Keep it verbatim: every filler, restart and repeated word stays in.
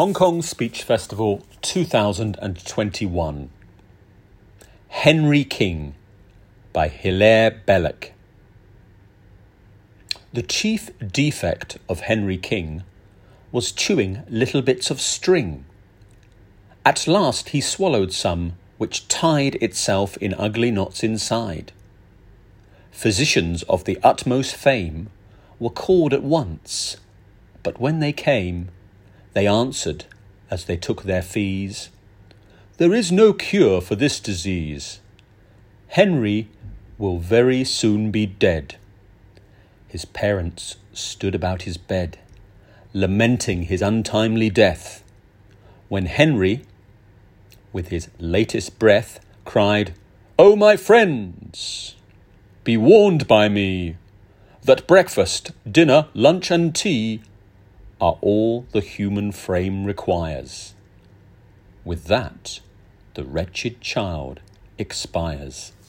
Hong Kong Speech Festival two thousand twenty-one. Henry King by Hilaire Belloc. The chief defect of Henry King was chewing little bits of string. At last he swallowed some which tied itself in ugly knots inside. Physicians of the utmost fame were called at once, but when they came, they answered, as they took their fees, "There is no cure for this disease. Henry will very soon be dead." His parents stood about his bed, lamenting his untimely death, when Henry, with his latest breath, cried, "Oh, my friends, be warned by me that breakfast, dinner, lunch and tea are all the human frame requires." With that, the wretched child expires.